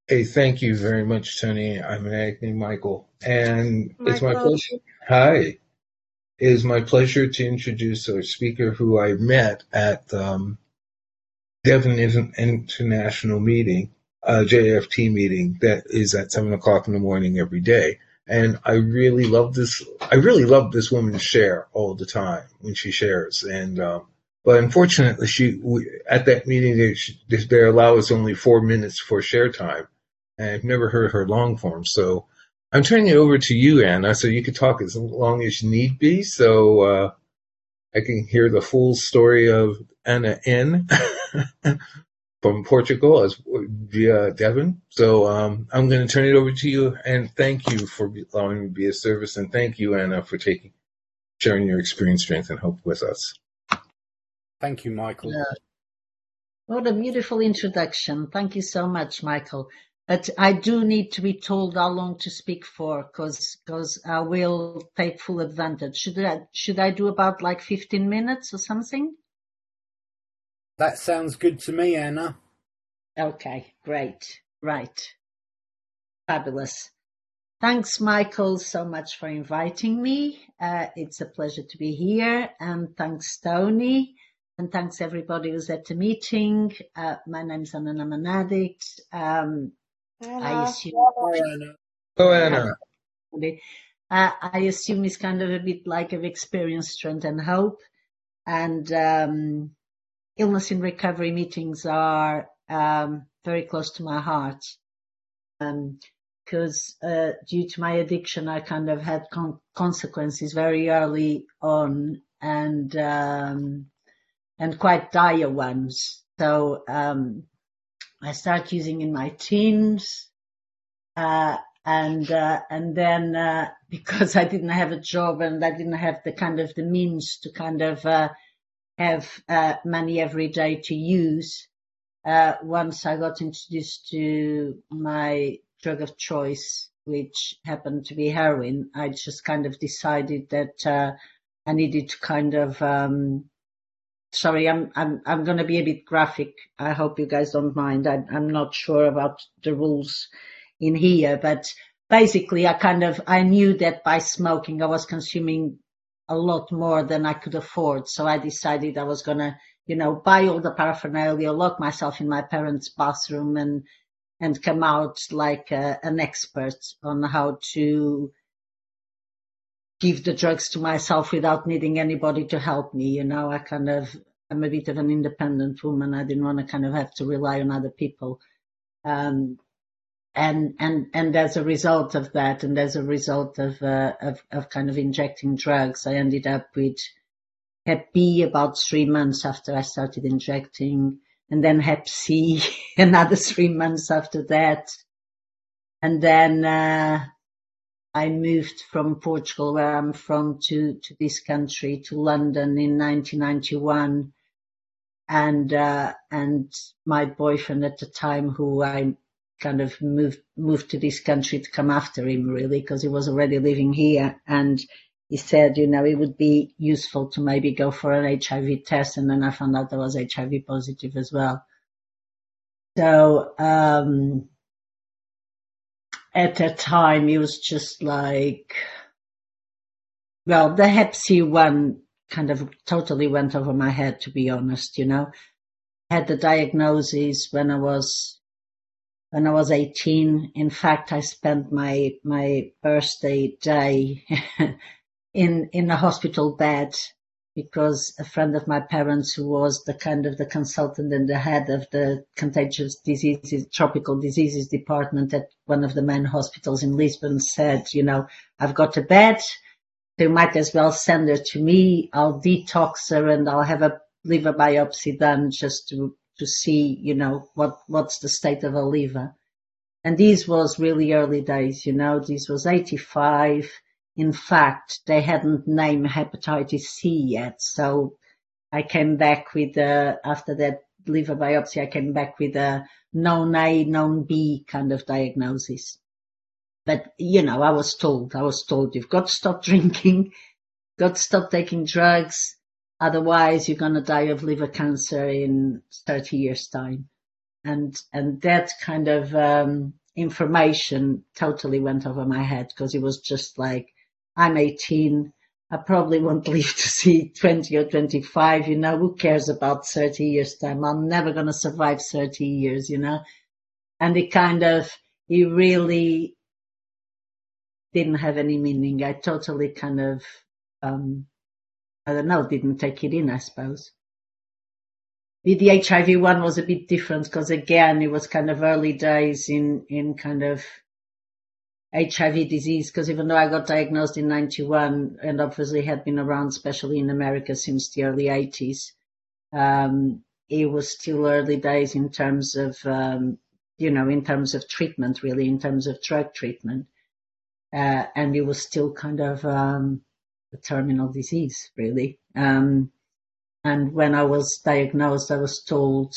Hey, thank you very much, Tony. I'm Anthony Michael, and it's my Michael. pleasure. Hi, it is my pleasure to introduce our speaker who I met at Devon International meeting, JFT meeting that is at 7 o'clock in the morning every day. And I really love this. I really love this woman share all the time when she shares. But unfortunately, at that meeting they allow us only 4 minutes for share time, and I've never heard her long form. So I'm turning it over to you, Anna, so you could talk as long as you need be. So I can hear the full story of Anna N. from Portugal as via Devon. So I'm going to turn it over to you, and thank you for allowing me to be of service, and thank you, Anna, for sharing your experience, strength, and hope with us. Thank you, Michael. What a beautiful introduction. Thank you so much, Michael. But I do need to be told how long to speak for, because I will take full advantage. Should I do about like 15 minutes or something? That sounds good to me, Anna. Okay, great. Right. Fabulous. Thanks, Michael, so much for inviting me. It's a pleasure to be here. And thanks, Tony. And thanks, everybody who's at the meeting. My name's Anna, I'm an addict. I assume. Hi, Anna. Oh, Anna. I assume it's kind of a bit like of experience, strength, and hope. And illness in recovery meetings are very close to my heart. Because due to my addiction, I kind of had consequences very early on, and quite dire ones. So I started using in my teens, and then because I didn't have a job and I didn't have the means to have money every day to use. Once I got introduced to my drug of choice, which happened to be heroin, I just kind of decided that I needed to sorry, I'm going to be a bit graphic. I hope you guys don't mind. I'm not sure about the rules in here, but basically I knew that by smoking I was consuming a lot more than I could afford. So I decided I was going to, buy all the paraphernalia, lock myself in my parents' bathroom and come out like an expert on how to give the drugs to myself without needing anybody to help me. I'm a bit of an independent woman. I didn't want to have to rely on other people. And as a result of that, and as a result of injecting drugs, I ended up with Hep B about 3 months after I started injecting, and then Hep C another 3 months after that. And then I moved from Portugal, where I'm from, to this country, to London in 1991. And my boyfriend at the time, who I kind of moved to this country to come after him, really, because he was already living here. And he said, it would be useful to maybe go for an HIV test. And then I found out I was HIV positive as well. So, at that time, it was just like, well, the Hep C one kind of totally went over my head, to be honest, I had the diagnosis when I was 18. In fact, I spent my birthday day in a hospital bed, because a friend of my parents, who was the consultant and the head of the contagious diseases, tropical diseases department at one of the main hospitals in Lisbon, said, I've got a bed. You might as well send her to me. I'll detox her and I'll have a liver biopsy done just to see, what's the state of her liver. And this was really early days, this was 85. In fact, they hadn't named hepatitis C yet. So I came back with, after that liver biopsy, I came back with a known A, known B kind of diagnosis. But, I was told, you've got to stop drinking, got to stop taking drugs. Otherwise, you're going to die of liver cancer in 30 years' time. And that kind of information totally went over my head, because it was just like, I'm 18. I probably won't live to see 20 or 25, who cares about 30 years time? I'm never going to survive 30 years, and it really didn't have any meaning. I totally I don't know, didn't take it in, I suppose. With the HIV one was a bit different, because again, it was kind of early days in kind of HIV disease, because even though I got diagnosed in 91 and obviously had been around, especially in America, since the early 80s, it was still early days in terms of, in terms of treatment, really, in terms of drug treatment. And it was still kind of a terminal disease, really. And when I was diagnosed, I was told,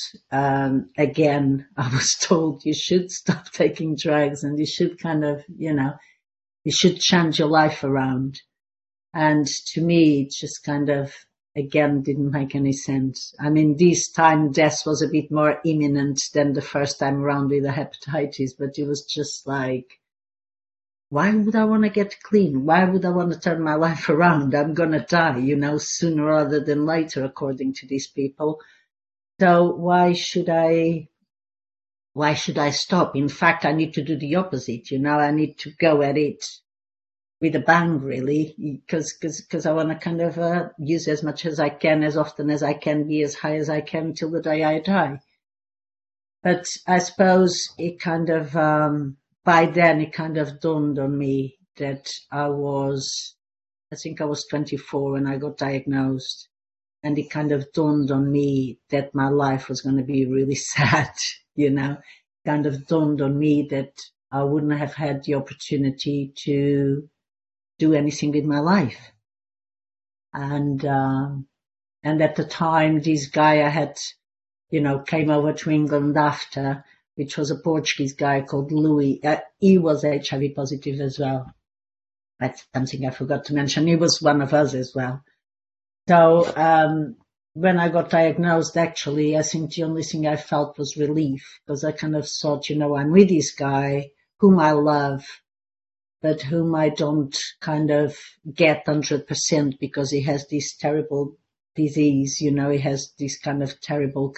you should stop taking drugs, and you should you should change your life around. And to me, it just again, didn't make any sense. I mean, this time death was a bit more imminent than the first time around with the hepatitis, but it was just like, why would I want to get clean? Why would I want to turn my life around? I'm going to die, sooner rather than later, according to these people. So why should I stop? In fact, I need to do the opposite, I need to go at it with a bang, really, because I want to use as much as I can, as often as I can, be as high as I can till the day I die. But I suppose it by then it dawned on me that I think I was 24 when I got diagnosed, and it dawned on me that my life was going to be really sad, dawned on me that I wouldn't have had the opportunity to do anything with my life. And at the time, this guy I had, came over to England after, which was a Portuguese guy called Louis. He was HIV positive as well. That's something I forgot to mention. He was one of us as well. So when I got diagnosed, actually, I think the only thing I felt was relief, because I thought, I'm with this guy whom I love, but whom I don't get 100%, because he has this terrible disease, he has this terrible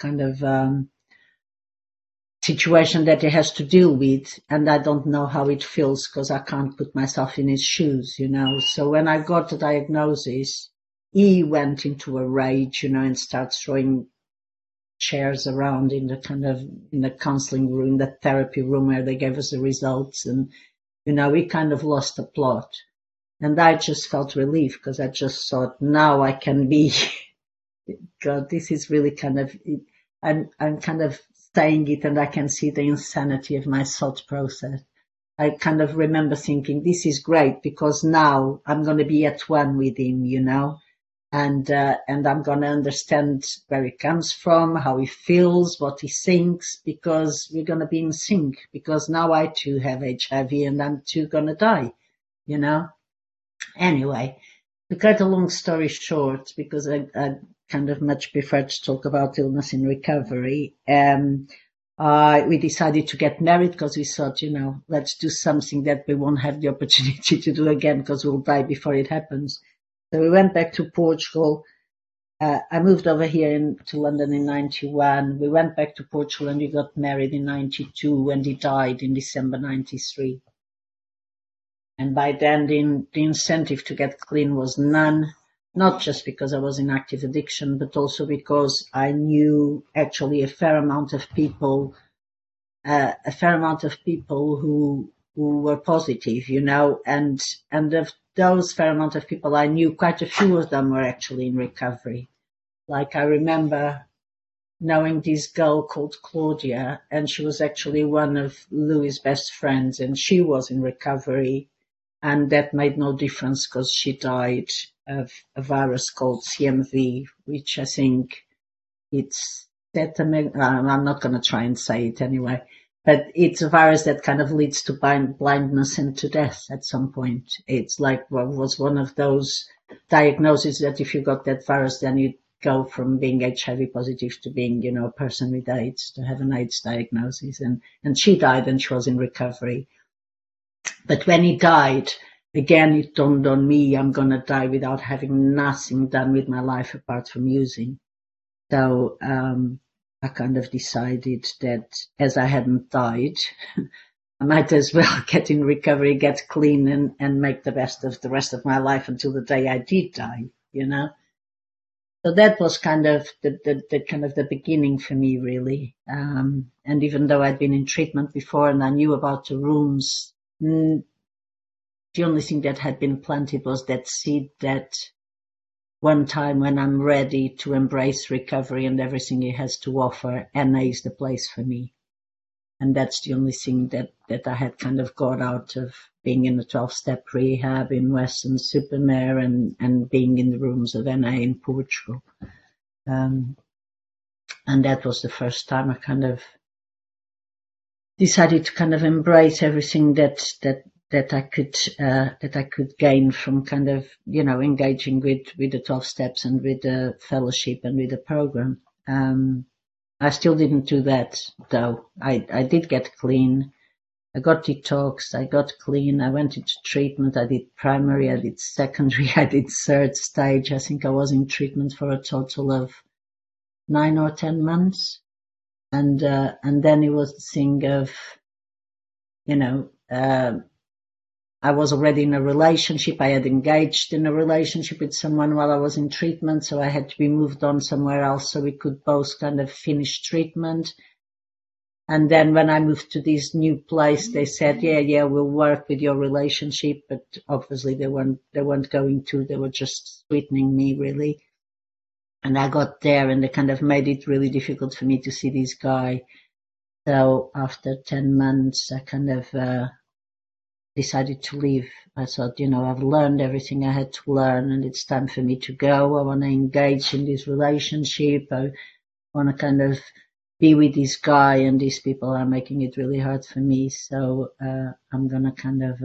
situation that he has to deal with, and I don't know how it feels, because I can't put myself in his shoes, So when I got the diagnosis, he went into a rage, and started throwing chairs around in the counseling room, the therapy room where they gave us the results, and we lost the plot. And I just felt relief, because I just thought, now I can be, God, this is really I'm saying it, and I can see the insanity of my thought process. I remember thinking, this is great, because now I'm going to be at one with him, and I'm going to understand where he comes from, how he feels, what he thinks, because we're going to be in sync, because now I too have HIV and I'm too going to die, Anyway, to cut a long story short, because I much prefer to talk about illness in recovery, we decided to get married, because we thought, let's do something that we won't have the opportunity to do again, because we'll die before it happens. So we went back to Portugal. I moved over here to London in 91. We went back to Portugal, and we got married in 92, and he died in December 93. And by then, the incentive to get clean was none, not just because I was in active addiction, but also because I knew actually a fair amount of people who were positive, and of those fair amount of people I knew, quite a few of them were actually in recovery. Like, I remember knowing this girl called Claudia, and she was actually one of Louis' best friends, and she was in recovery, and that made no difference, because she died of a virus called CMV, which I think I'm not going to try and say it anyway, but it's a virus that leads to blindness and to death at some point. It's like, was one of those diagnoses that if you got that virus, then you go from being HIV positive to being, you know, a person with AIDS, to have an AIDS diagnosis. And she died and she was in recovery. But when he died, again, it dawned on me, I'm going to die without having nothing done with my life apart from using. So I kind of decided that as I hadn't died, I might as well get in recovery, get clean, and make the best of the rest of my life until the day I did die, you know. So that was kind of the beginning for me, really. And even though I'd been in treatment before and I knew about the rooms, the only thing that had been planted was that seed that one time when I'm ready to embrace recovery and everything it has to offer, NA is the place for me. And that's the only thing that I had kind of got out of being in the 12-step rehab in Weston-super-Mare and being in the rooms of NA in Portugal. And that was the first time I kind of decided to kind of embrace everything that I could gain from kind of, you know, engaging with the 12 steps and with the fellowship and with the program. I still didn't do that though. I did get clean. I got detoxed. I got clean. I went into treatment. I did primary. I did secondary. I did third stage. I think I was in treatment for a total of 9 or 10 months. And then it was the thing of, you know, I was already in a relationship. I had engaged in a relationship with someone while I was in treatment, so I had to be moved on somewhere else so we could both kind of finish treatment. And then when I moved to this new place, they said, yeah, we'll work with your relationship, but obviously they weren't going to. They were just sweetening me, really. And I got there and they kind of made it really difficult for me to see this guy. So after 10 months, I kind of decided to leave. I thought, you know, I've learned everything I had to learn and it's time for me to go. I want to engage in this relationship. I want to kind of be with this guy, and these people are making it really hard for me. So I'm going to kind of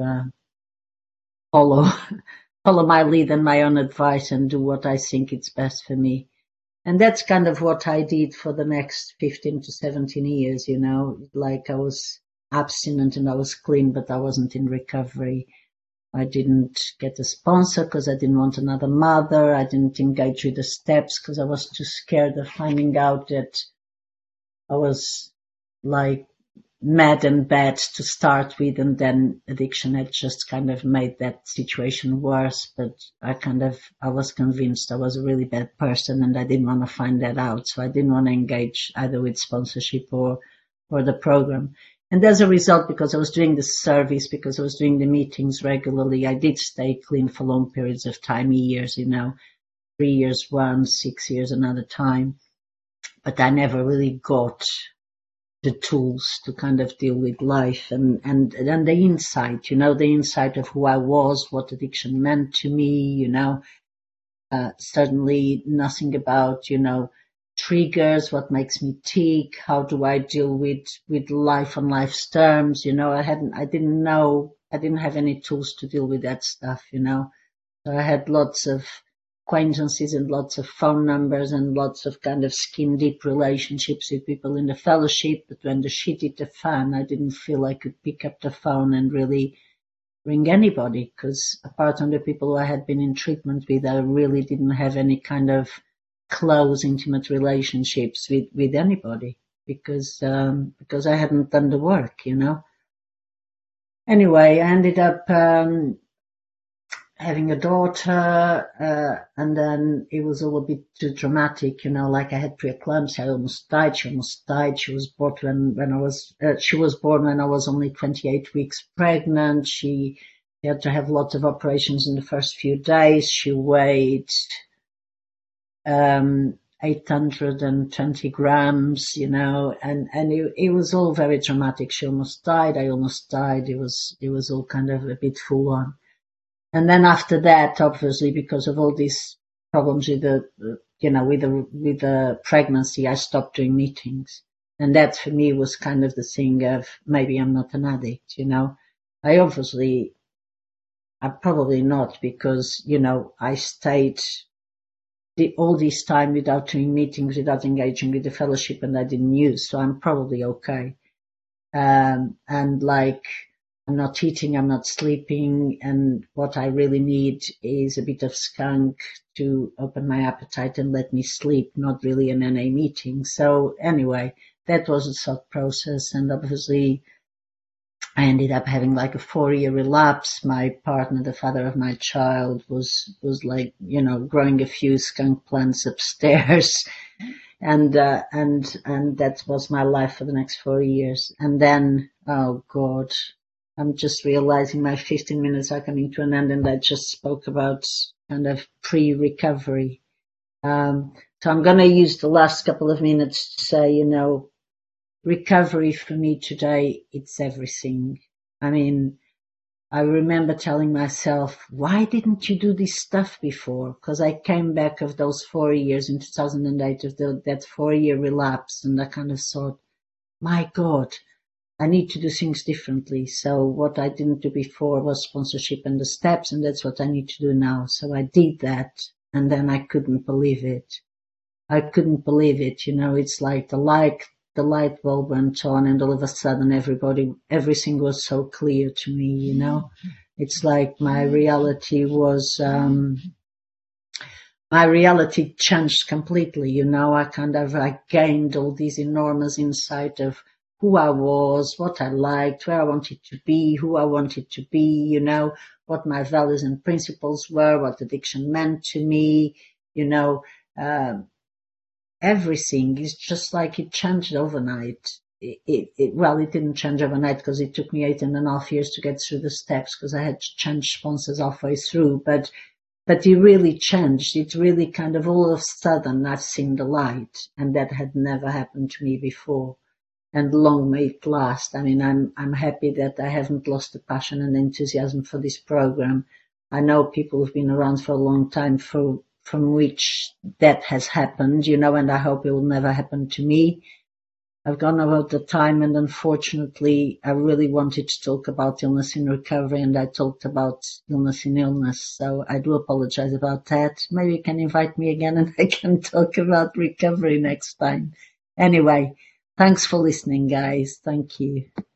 follow my lead and my own advice and do what I think it's best for me. And that's kind of what I did for the next 15 to 17 years, you know, like I was abstinent and I was clean, but I wasn't in recovery. I didn't get a sponsor because I didn't want another mother. I didn't engage with the steps because I was too scared of finding out that I was like mad and bad to start with, and then addiction had just kind of made that situation worse. But I was convinced I was a really bad person and I didn't want to find that out. So I didn't want to engage either with sponsorship or the program. And as a result, because I was doing the service, because I was doing the meetings regularly, I did stay clean for long periods of time, years, you know, 3 years once, 6 years another time. But I never really got the tools to kind of deal with life and the insight, you know, the insight of who I was, what addiction meant to me, you know, certainly nothing about, you know, triggers, what makes me tick, how do I deal with life on life's terms, you know, I didn't have any tools to deal with that stuff, you know. So I had lots of acquaintances and lots of phone numbers and lots of kind of skin deep relationships with people in the fellowship. But when the shit hit the fan, I didn't feel I could pick up the phone and really ring anybody, because apart from the people who I had been in treatment with, I really didn't have any kind of close, intimate relationships with anybody because I hadn't done the work, you know. Anyway, I ended up having a daughter, and then it was all a bit too dramatic, you know, like I had preeclampsia, I almost died, she almost died, she was born when I was only 28 weeks pregnant, she had to have lots of operations in the first few days, she weighed 820 grams, you know, and it was all very dramatic, she almost died, I almost died, it was all kind of a bit full on. And then after that, obviously, because of all these problems with the pregnancy, I stopped doing meetings. And that for me was kind of the thing of maybe I'm not an addict, you know. I'm probably not, because, you know, I stayed all this time without doing meetings, without engaging with the fellowship, and I didn't use. So I'm probably okay. And like, I'm not eating, I'm not sleeping, and what I really need is a bit of skunk to open my appetite and let me sleep, not really an NA meeting. So anyway, that was a thought process, and obviously I ended up having like a 4-year relapse. My partner, the father of my child, was like, growing a few skunk plants upstairs. And that was my life for the next 4 years. And then, oh God, I'm just realizing my 15 minutes are coming to an end, and I just spoke about kind of pre-recovery. So I'm going to use the last couple of minutes to say, recovery for me today, it's everything. I mean, I remember telling myself, why didn't you do this stuff before? Because I came back of those 4 years in 2008 of that 4-year relapse, and I kind of thought, my God, I need to do things differently. So what I didn't do before was sponsorship and the steps, and that's what I need to do now. So I did that, and then I couldn't believe it. I couldn't believe it. It's like the light bulb went on, and all of a sudden everything was so clear to me, It's like my reality changed completely, I gained all these enormous insight of who I was, what I liked, where I wanted to be, who I wanted to be, what my values and principles were, what addiction meant to me, everything is just like it changed overnight. It didn't change overnight because it took me 8.5 years to get through the steps because I had to change sponsors halfway through. But it really changed. It really kind of all of a sudden I've seen the light, and that had never happened to me before. And long may it last. I mean, I'm happy that I haven't lost the passion and enthusiasm for this program. I know people who've been around for a long time from which that has happened, and I hope it will never happen to me. I've gone about the time, and unfortunately, I really wanted to talk about illness in recovery, and I talked about illness in illness. So I do apologize about that. Maybe you can invite me again and I can talk about recovery next time. Anyway, thanks for listening, guys. Thank you.